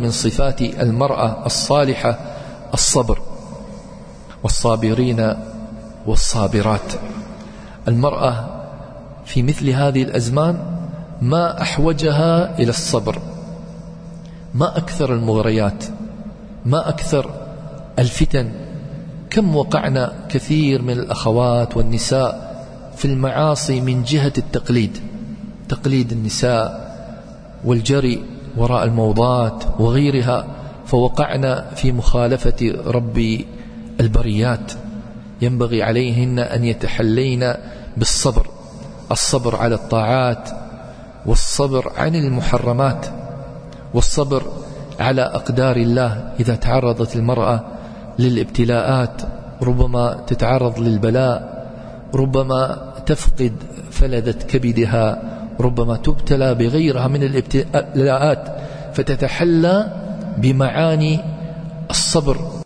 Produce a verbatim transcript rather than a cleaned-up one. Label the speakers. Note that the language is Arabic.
Speaker 1: من صفات المرأة الصالحة الصبر، والصابرين والصابرات. المرأة في مثل هذه الأزمان ما أحوجها إلى الصبر. ما أكثر المغريات، ما أكثر الفتن. كم وقعنا كثير من الأخوات والنساء في المعاصي من جهة التقليد، تقليد النساء والجري وراء الموضات وغيرها، فوقعنا في مخالفة رب البريات. ينبغي عليهن أن يتحلين بالصبر، الصبر على الطاعات، والصبر عن المحرمات، والصبر على أقدار الله. إذا تعرضت المرأة للابتلاءات ربما تتعرض للبلاء، ربما تفقد فلذة كبدها، ربما تبتلى بغيرها من الابتلاءات، فتتحلى بمعاني الصبر